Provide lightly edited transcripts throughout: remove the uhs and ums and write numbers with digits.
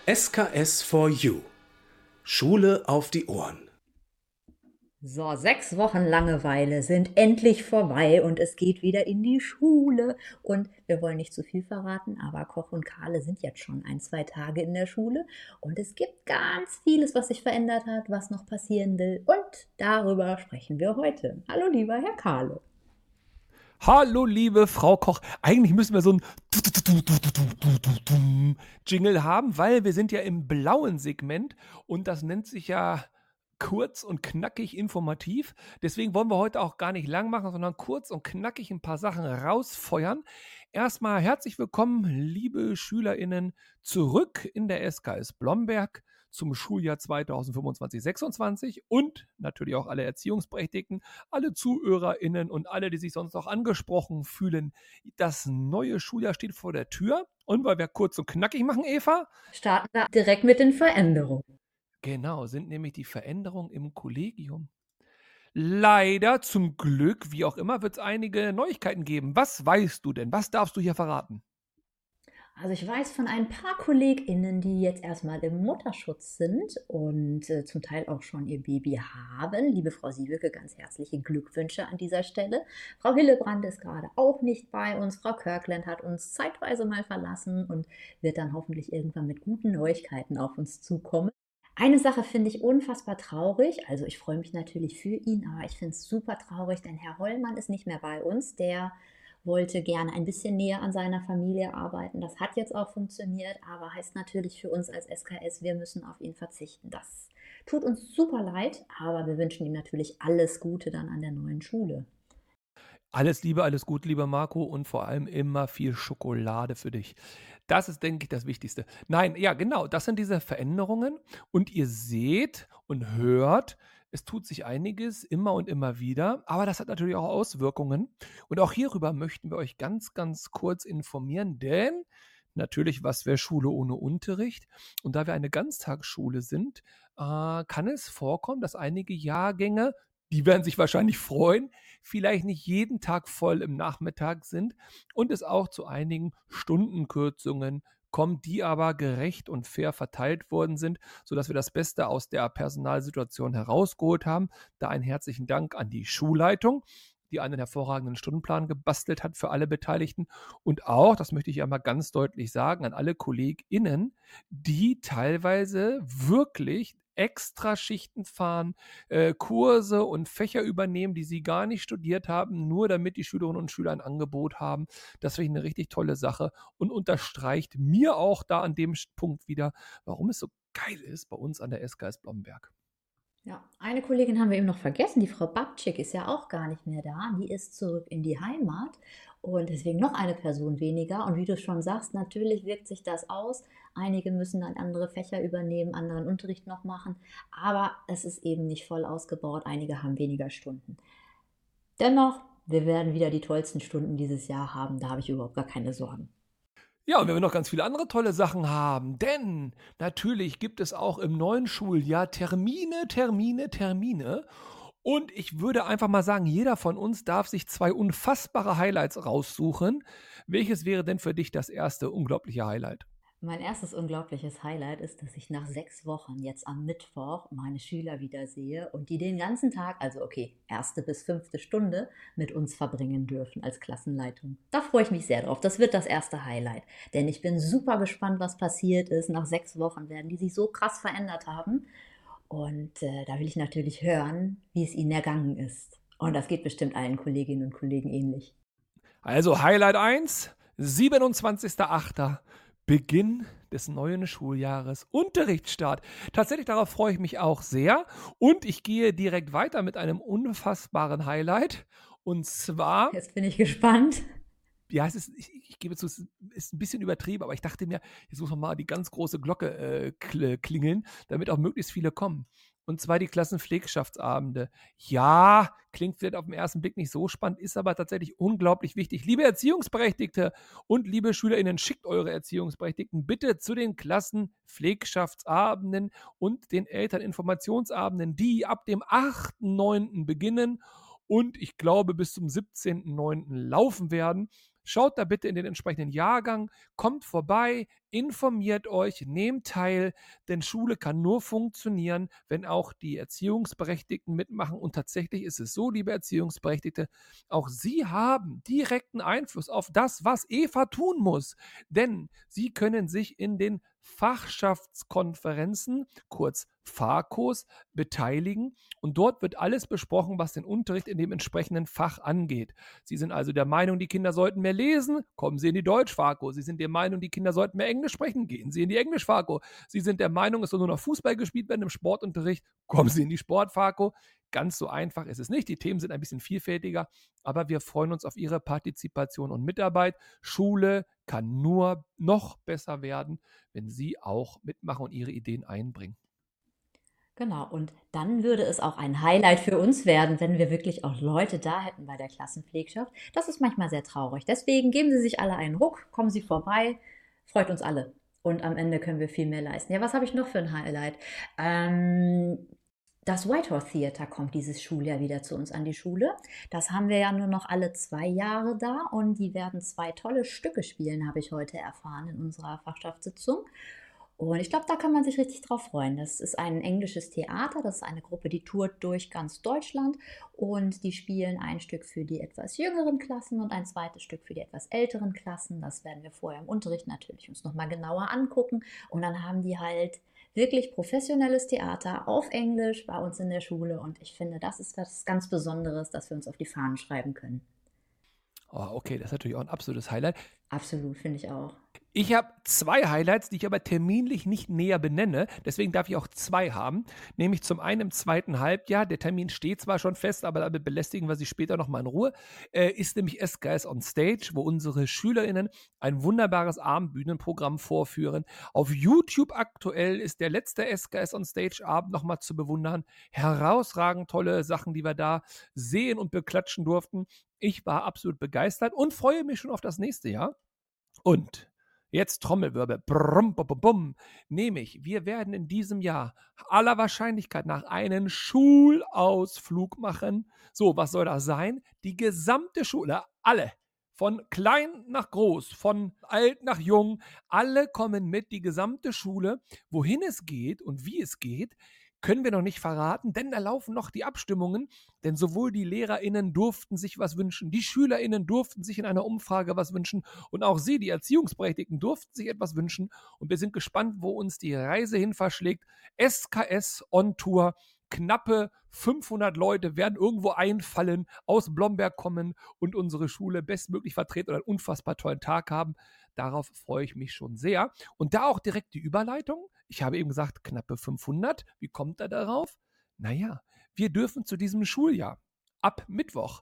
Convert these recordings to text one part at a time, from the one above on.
SKS for You. Schule auf die Ohren. So, 6 Wochen Langeweile sind endlich vorbei und es geht wieder in die Schule. Und wir wollen nicht zu viel verraten, aber Koch und Karle sind jetzt schon 1, 2 Tage in der Schule. Und es gibt ganz vieles, was sich verändert hat, was noch passieren will. Und darüber sprechen wir heute. Hallo, lieber Herr Karle. Hallo, liebe Frau Koch. Eigentlich müssen wir so ein Jingle haben, weil wir sind ja im blauen Segment und das nennt sich ja kurz und knackig informativ. Deswegen wollen wir heute auch gar nicht lang machen, sondern kurz und knackig ein paar Sachen rausfeuern. Erstmal herzlich willkommen, liebe SchülerInnen, zurück in der SKS Blomberg zum Schuljahr 2025/26 und natürlich auch alle Erziehungsberechtigten, alle ZuhörerInnen und alle, die sich sonst auch angesprochen fühlen. Das neue Schuljahr steht vor der Tür und weil wir kurz und knackig machen, Eva, Starten wir direkt mit den Veränderungen. genau, sind nämlich die Veränderungen im Kollegium. Leider, zum Glück, wie auch immer, wird es einige Neuigkeiten geben. Was weißt du denn? Was darfst du hier verraten? Also ich weiß von ein paar KollegInnen, die jetzt erstmal im Mutterschutz sind und zum Teil auch schon ihr Baby haben. Liebe Frau Siebeke, ganz herzliche Glückwünsche an dieser Stelle. Frau Hillebrand ist gerade auch nicht bei uns. Frau Kirkland hat uns zeitweise mal verlassen und wird dann hoffentlich irgendwann mit guten Neuigkeiten auf uns zukommen. Eine Sache finde ich unfassbar traurig. Also ich freue mich natürlich für ihn, aber ich finde es super traurig, denn Herr Hollmann ist nicht mehr bei uns. Der wollte gerne ein bisschen näher an seiner Familie arbeiten. Das hat jetzt auch funktioniert, aber heißt natürlich für uns als SKS, wir müssen auf ihn verzichten. Das tut uns super leid, aber wir wünschen ihm natürlich alles Gute dann an der neuen Schule. Alles Liebe, alles Gute, lieber Marco, und vor allem immer viel Schokolade für dich. Das ist, denke ich, das Wichtigste. Nein, ja, genau, das sind diese Veränderungen und ihr seht und hört, es tut sich einiges immer und immer wieder, aber das hat natürlich auch Auswirkungen und auch hierüber möchten wir euch ganz, ganz kurz informieren, denn natürlich, was wäre Schule ohne Unterricht? Und da wir eine Ganztagsschule sind, kann es vorkommen, dass einige Jahrgänge, die werden sich wahrscheinlich freuen, vielleicht nicht jeden Tag voll im Nachmittag sind und es auch zu einigen Stundenkürzungen kommt, die aber gerecht und fair verteilt worden sind, sodass wir das Beste aus der Personalsituation herausgeholt haben. Da einen herzlichen Dank an die Schulleitung, die einen hervorragenden Stundenplan gebastelt hat für alle Beteiligten und auch, das möchte ich ja mal ganz deutlich sagen, an alle KollegInnen, die teilweise wirklich extra Schichten fahren, Kurse und Fächer übernehmen, die sie gar nicht studiert haben, nur damit die Schülerinnen und Schüler ein Angebot haben. Das finde ich eine richtig tolle Sache und unterstreicht mir auch da an dem Punkt wieder, warum es so geil ist bei uns an der SKS Blomberg. Ja, eine Kollegin haben wir eben noch vergessen, die Frau Babczyk ist ja auch gar nicht mehr da. Die ist zurück in die Heimat und deswegen noch eine Person weniger. Und wie du schon sagst, natürlich wirkt sich das aus. Einige müssen dann andere Fächer übernehmen, anderen Unterricht noch machen, aber es ist eben nicht voll ausgebaut. Einige haben weniger Stunden. Dennoch, wir werden wieder die tollsten Stunden dieses Jahr haben, da habe ich überhaupt gar keine Sorgen. Ja, und wenn wir noch ganz viele andere tolle Sachen haben, denn natürlich gibt es auch im neuen Schuljahr Termine, Termine, Termine. Und ich würde einfach mal sagen, jeder von uns darf sich 2 unfassbare Highlights raussuchen. Welches wäre denn für dich das erste unglaubliche Highlight? Mein erstes unglaubliches Highlight ist, dass ich nach 6 Wochen jetzt am Mittwoch meine Schüler wiedersehe und die den ganzen Tag, also okay, 1. bis 5. Stunde, mit uns verbringen dürfen als Klassenleitung. Da freue ich mich sehr drauf. Das wird das erste Highlight. Denn ich bin super gespannt, was passiert ist. Nach 6 Wochen werden die sich so krass verändert haben. Und da will ich natürlich hören, wie es ihnen ergangen ist. Und das geht bestimmt allen Kolleginnen und Kollegen ähnlich. Also Highlight 1, 27.08. Beginn des neuen Schuljahres, Unterrichtsstart. Tatsächlich darauf freue ich mich auch sehr. Und ich gehe direkt weiter mit einem unfassbaren Highlight. Und zwar Jetzt bin ich gespannt. ja, ich gebe zu, es ist ein bisschen übertrieben, aber ich dachte mir, jetzt muss man mal die ganz große Glocke klingeln, damit auch möglichst viele kommen. Und zwar die Klassenpflegschaftsabende. Ja, klingt vielleicht auf den ersten Blick nicht so spannend, ist aber tatsächlich unglaublich wichtig. Liebe Erziehungsberechtigte und liebe SchülerInnen, schickt eure Erziehungsberechtigten bitte zu den Klassenpflegschaftsabenden und den Elterninformationsabenden, die ab dem 8.9. beginnen und ich glaube bis zum 17.9. laufen werden. Schaut da bitte in den entsprechenden Jahrgang, kommt vorbei. informiert euch, nehmt teil, denn Schule kann nur funktionieren, wenn auch die Erziehungsberechtigten mitmachen. Und tatsächlich ist es so, liebe Erziehungsberechtigte, auch sie haben direkten Einfluss auf das, was Eva tun muss. Denn sie können sich in den Fachschaftskonferenzen, kurz FAKOs, beteiligen und dort wird alles besprochen, was den Unterricht in dem entsprechenden Fach angeht. Sie sind also der Meinung, die Kinder sollten mehr lesen, kommen Sie in die Deutsch-FAKO. Sie sind der Meinung, die Kinder sollten mehr Englisch sprechen, gehen Sie in die Englisch-FAKO. Sie sind der Meinung, es soll nur noch Fußball gespielt werden im Sportunterricht, kommen Sie in die Sport-FAKO. Ganz so einfach ist es nicht. Die Themen sind ein bisschen vielfältiger, aber wir freuen uns auf Ihre Partizipation und Mitarbeit. Schule kann nur noch besser werden, wenn Sie auch mitmachen und Ihre Ideen einbringen. Genau, und dann würde es auch ein Highlight für uns werden, wenn wir wirklich auch Leute da hätten bei der Klassenpflegschaft. Das ist manchmal sehr traurig. Deswegen geben Sie sich alle einen Ruck, kommen Sie vorbei, freut uns alle. Und am Ende können wir viel mehr leisten. Ja, was habe ich noch für ein Highlight? Das Whitehorse Theater kommt dieses Schuljahr wieder zu uns an die Schule. Das haben wir ja nur noch alle 2 Jahre da und die werden 2 tolle Stücke spielen, habe ich heute erfahren in unserer Fachschaftssitzung. Und ich glaube, da kann man sich richtig drauf freuen. Das ist ein englisches Theater, das ist eine Gruppe, die tourt durch ganz Deutschland und die spielen ein Stück für die etwas jüngeren Klassen und ein zweites Stück für die etwas älteren Klassen. Das werden wir vorher im Unterricht natürlich uns nochmal genauer angucken und dann haben die halt wirklich professionelles Theater auf Englisch bei uns in der Schule und ich finde, das ist was ganz Besonderes, das wir uns auf die Fahnen schreiben können. Oh, okay, das ist natürlich auch ein absolutes Highlight. Absolut, finde ich auch. Ich habe 2 Highlights, die ich aber terminlich nicht näher benenne. Deswegen darf ich auch 2 haben. Nämlich zum einen im 2. Halbjahr. Der Termin steht zwar schon fest, aber damit belästigen wir Sie später nochmal in Ruhe. Ist nämlich SKS on Stage, wo unsere SchülerInnen ein wunderbares Abendbühnenprogramm vorführen. Auf YouTube aktuell ist der letzte SKS on Stage Abend nochmal zu bewundern. Herausragend tolle Sachen, die wir da sehen und beklatschen durften. Ich war absolut begeistert und freue mich schon auf das nächste Jahr. Und jetzt Trommelwirbel, brumm, bum, bum, bum, nämlich wir werden in diesem Jahr aller Wahrscheinlichkeit nach einen Schulausflug machen. So, was soll das sein? Die gesamte Schule, alle, von klein nach groß, von alt nach jung, alle kommen mit, die gesamte Schule. Wohin es geht und wie es geht, können wir noch nicht verraten, denn da laufen noch die Abstimmungen. Denn sowohl die LehrerInnen durften sich was wünschen, die SchülerInnen durften sich in einer Umfrage was wünschen und auch Sie, die Erziehungsberechtigten, durften sich etwas wünschen. Und wir sind gespannt, wo uns die Reise hin verschlägt. SKS on Tour. Knappe 500 Leute werden irgendwo einfallen, aus Blomberg kommen und unsere Schule bestmöglich vertreten und einen unfassbar tollen Tag haben. Darauf freue ich mich schon sehr. Und da auch direkt die Überleitung. Ich habe eben gesagt, knappe 500. Wie kommt er darauf? Naja, wir dürfen zu diesem Schuljahr ab Mittwoch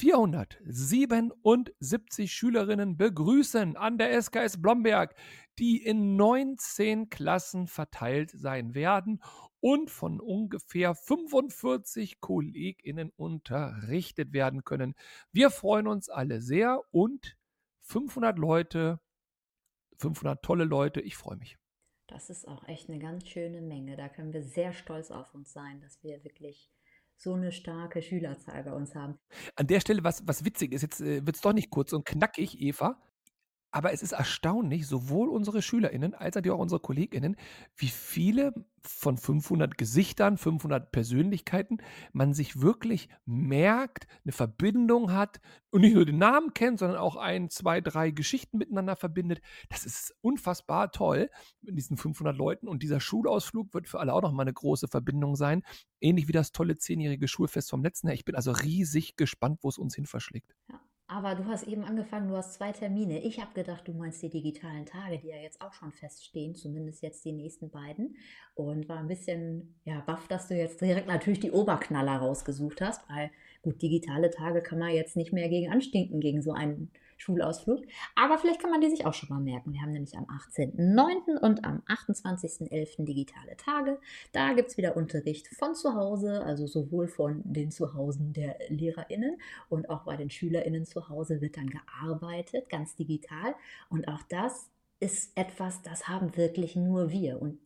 477 Schülerinnen begrüßen an der SKS Blomberg, die in 19 Klassen verteilt sein werden und von ungefähr 45 KollegInnen unterrichtet werden können. Wir freuen uns alle sehr und 500 Leute, 500 tolle Leute, ich freue mich. Das ist auch echt eine ganz schöne Menge. Da können wir sehr stolz auf uns sein, dass wir wirklich so eine starke Schülerzahl bei uns haben. An der Stelle, was witzig ist, jetzt wird es doch nicht kurz und knackig, Eva. Aber es ist erstaunlich, sowohl unsere SchülerInnen als natürlich auch unsere KollegInnen, wie viele von 500 Gesichtern, 500 Persönlichkeiten man sich wirklich merkt, eine Verbindung hat und nicht nur den Namen kennt, sondern auch 1, 2, 3 Geschichten miteinander verbindet. Das ist unfassbar toll mit diesen 500 Leuten und dieser Schulausflug wird für alle auch nochmal eine große Verbindung sein. Ähnlich wie das tolle 10-jährige Schulfest vom letzten Jahr. Ich bin also riesig gespannt, wo es uns hin verschlägt. Ja. Aber du hast eben angefangen, du hast 2 Termine. Ich habe gedacht, du meinst die digitalen Tage, die ja jetzt auch schon feststehen, zumindest jetzt die nächsten beiden. Und war ein bisschen baff, dass du jetzt direkt natürlich die Oberknaller rausgesucht hast, weil gut, digitale Tage kann man jetzt nicht mehr gegen anstinken, gegen so einen Schulausflug. Aber vielleicht kann man die sich auch schon mal merken. Wir haben nämlich am 18.09. und am 28.11. digitale Tage. Da gibt es wieder Unterricht von zu Hause, also sowohl von den Zuhausen der LehrerInnen und auch bei den SchülerInnen zu Hause wird dann gearbeitet, ganz digital. Und auch das ist etwas, das haben wirklich nur wir. Und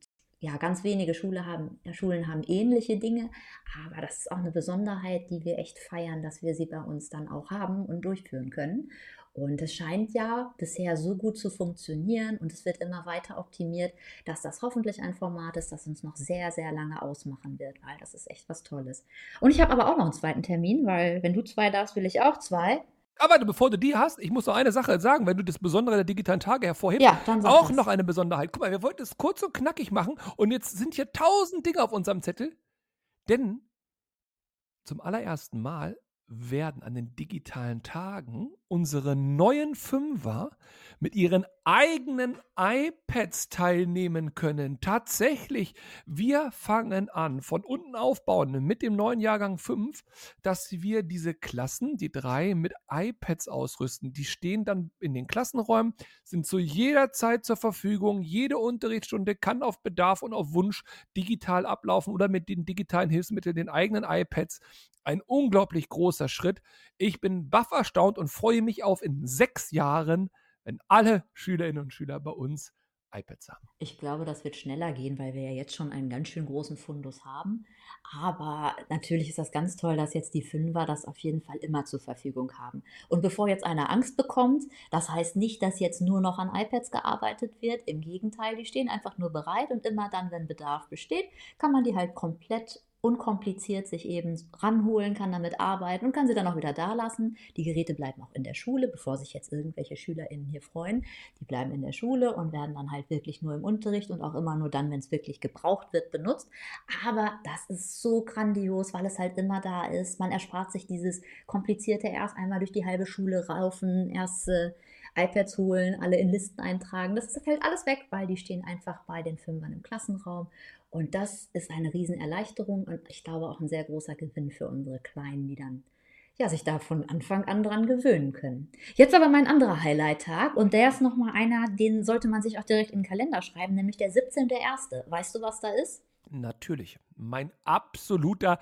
ja, ganz wenige Schulen haben ähnliche Dinge, aber das ist auch eine Besonderheit, die wir echt feiern, dass wir sie bei uns dann auch haben und durchführen können. Und es scheint ja bisher so gut zu funktionieren und es wird immer weiter optimiert, dass das hoffentlich ein Format ist, das uns noch sehr, sehr lange ausmachen wird, weil das ist echt was Tolles. Und ich habe aber auch noch einen zweiten Termin, weil wenn du 2 darfst, will ich auch 2. Aber bevor du die hast, ich muss noch eine Sache sagen, wenn du das Besondere der digitalen Tage hervorhebst, Ja, dann sag auch das. noch eine Besonderheit. Guck mal, wir wollten es kurz und knackig machen und jetzt sind hier 1000 Dinge auf unserem Zettel, denn zum allerersten Mal werden an den digitalen Tagen unsere neuen Fünfer mit ihren eigenen iPads teilnehmen können. Tatsächlich, wir fangen an, von unten aufbauen mit dem neuen Jahrgang 5, dass wir diese Klassen, die 3, mit iPads ausrüsten. Die stehen dann in den Klassenräumen, sind zu jeder Zeit zur Verfügung. Jede Unterrichtsstunde kann auf Bedarf und auf Wunsch digital ablaufen oder mit den digitalen Hilfsmitteln, den eigenen iPads. Ein unglaublich großer Schritt. Ich bin baff erstaunt und freue mich auf in 6 Jahren, wenn alle Schülerinnen und Schüler bei uns iPads haben. Ich glaube, das wird schneller gehen, weil wir ja jetzt schon einen ganz schön großen Fundus haben. Aber natürlich ist das ganz toll, dass jetzt die Fünfer das auf jeden Fall immer zur Verfügung haben. Und bevor jetzt einer Angst bekommt, das heißt nicht, dass jetzt nur noch an iPads gearbeitet wird. Im Gegenteil, die stehen einfach nur bereit und immer dann, wenn Bedarf besteht, kann man die halt komplett unkompliziert sich eben ranholen, kann damit arbeiten und kann sie dann auch wieder da lassen. Die Geräte bleiben auch in der Schule, bevor sich jetzt irgendwelche SchülerInnen hier freuen. Die bleiben in der Schule und werden dann halt wirklich nur im Unterricht und auch immer nur dann, wenn es wirklich gebraucht wird, benutzt. Aber das ist so grandios, weil es halt immer da ist. Man erspart sich dieses komplizierte erst einmal durch die halbe Schule raufen, erst iPads holen, alle in Listen eintragen. Das fällt alles weg, weil die stehen einfach bei den Fünfern im Klassenraum. Und das ist eine Riesenerleichterung und ich glaube auch ein sehr großer Gewinn für unsere Kleinen, die dann ja, sich da von Anfang an dran gewöhnen können. Jetzt aber mein anderer Highlight-Tag und der ist nochmal einer, den sollte man sich auch direkt in den Kalender schreiben, nämlich der 17.01. Weißt du, was da ist? Natürlich. Mein absoluter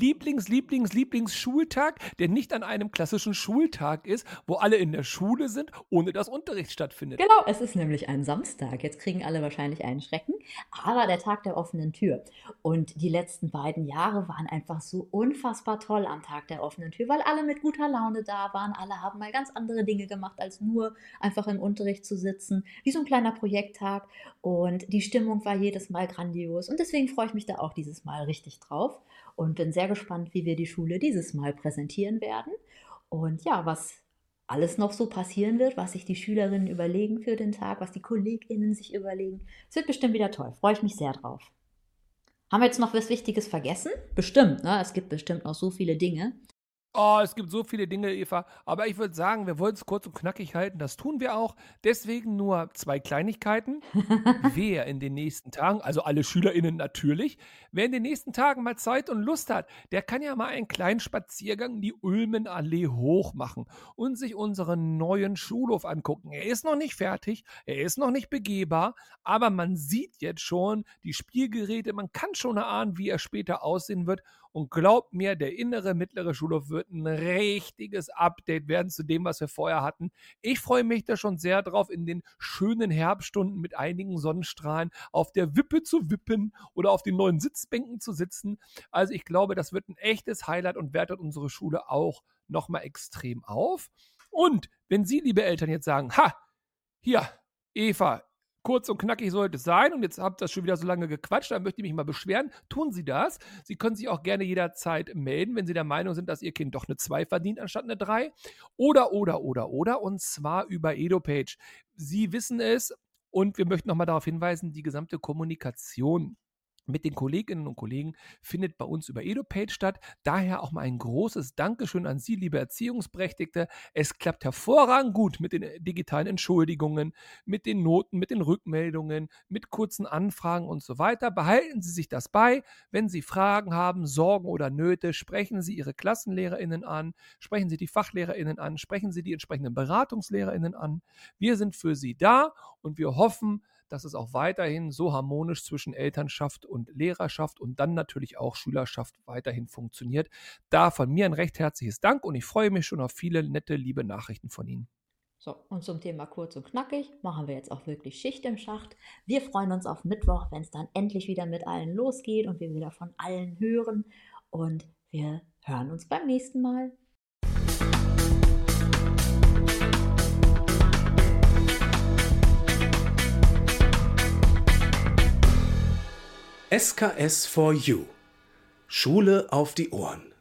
Lieblingsschultag, der nicht an einem klassischen Schultag ist, wo alle in der Schule sind, ohne dass Unterricht stattfindet. Genau, es ist nämlich ein Samstag. Jetzt kriegen alle wahrscheinlich einen Schrecken, aber der Tag der offenen Tür. Und die letzten beiden Jahre waren einfach so unfassbar toll am Tag der offenen Tür, weil alle mit guter Laune da waren. Alle haben mal ganz andere Dinge gemacht, als nur einfach im Unterricht zu sitzen, wie so ein kleiner Projekttag. Und die Stimmung war jedes Mal grandios. Und deswegen freue ich mich da auch dieses Mal richtig drauf und bin sehr gespannt, wie wir die Schule dieses Mal präsentieren werden. Und ja, was alles noch so passieren wird, was sich die Schülerinnen überlegen für den Tag, was die KollegInnen sich überlegen. Es wird bestimmt wieder toll. Freue ich mich sehr drauf. Haben wir jetzt noch was Wichtiges vergessen? Bestimmt, ne? Es gibt bestimmt noch so viele Dinge. Oh, es gibt so viele Dinge, Eva. Aber ich würde sagen, wir wollen es kurz und knackig halten. Das tun wir auch. Deswegen nur 2 Kleinigkeiten. Wer in den nächsten Tagen, also alle SchülerInnen natürlich, wer in den nächsten Tagen mal Zeit und Lust hat, der kann ja mal einen kleinen Spaziergang die Ulmenallee hoch machen und sich unseren neuen Schulhof angucken. Er ist noch nicht fertig, er ist noch nicht begehbar, aber man sieht jetzt schon die Spielgeräte, man kann schon erahnen, wie er später aussehen wird. Und glaubt mir, der innere, mittlere Schulhof wird ein richtiges Update werden zu dem, was wir vorher hatten. Ich freue mich da schon sehr drauf, in den schönen Herbststunden mit einigen Sonnenstrahlen auf der Wippe zu wippen oder auf den neuen Sitzbänken zu sitzen. Also ich glaube, das wird ein echtes Highlight und wertet unsere Schule auch nochmal extrem auf. Und wenn Sie, liebe Eltern, jetzt sagen, ha, hier, Eva, kurz und knackig sollte es sein und jetzt habt ihr schon wieder so lange gequatscht, dann möchte ich mich mal beschweren. Tun Sie das. Sie können sich auch gerne jederzeit melden, wenn Sie der Meinung sind, dass Ihr Kind doch eine 2 verdient anstatt eine 3. Oder. Und zwar über EduPage. Sie wissen es und wir möchten nochmal darauf hinweisen, die gesamte Kommunikation mit den Kolleginnen und Kollegen findet bei uns über EduPage statt. Daher auch mal ein großes Dankeschön an Sie, liebe Erziehungsberechtigte. Es klappt hervorragend gut mit den digitalen Entschuldigungen, mit den Noten, mit den Rückmeldungen, mit kurzen Anfragen und so weiter. Behalten Sie sich das bei. Wenn Sie Fragen haben, Sorgen oder Nöte, sprechen Sie Ihre KlassenlehrerInnen an, sprechen Sie die FachlehrerInnen an, sprechen Sie die entsprechenden BeratungslehrerInnen an. Wir sind für Sie da und wir hoffen, dass es auch weiterhin so harmonisch zwischen Elternschaft und Lehrerschaft und dann natürlich auch Schülerschaft weiterhin funktioniert. Da von mir ein recht herzliches Dank und ich freue mich schon auf viele nette, liebe Nachrichten von Ihnen. So, und zum Thema kurz und knackig machen wir jetzt auch wirklich Schicht im Schacht. Wir freuen uns auf Mittwoch, wenn es dann endlich wieder mit allen losgeht und wir wieder von allen hören. Und wir hören uns beim nächsten Mal. SKS for You. Schule auf die Ohren.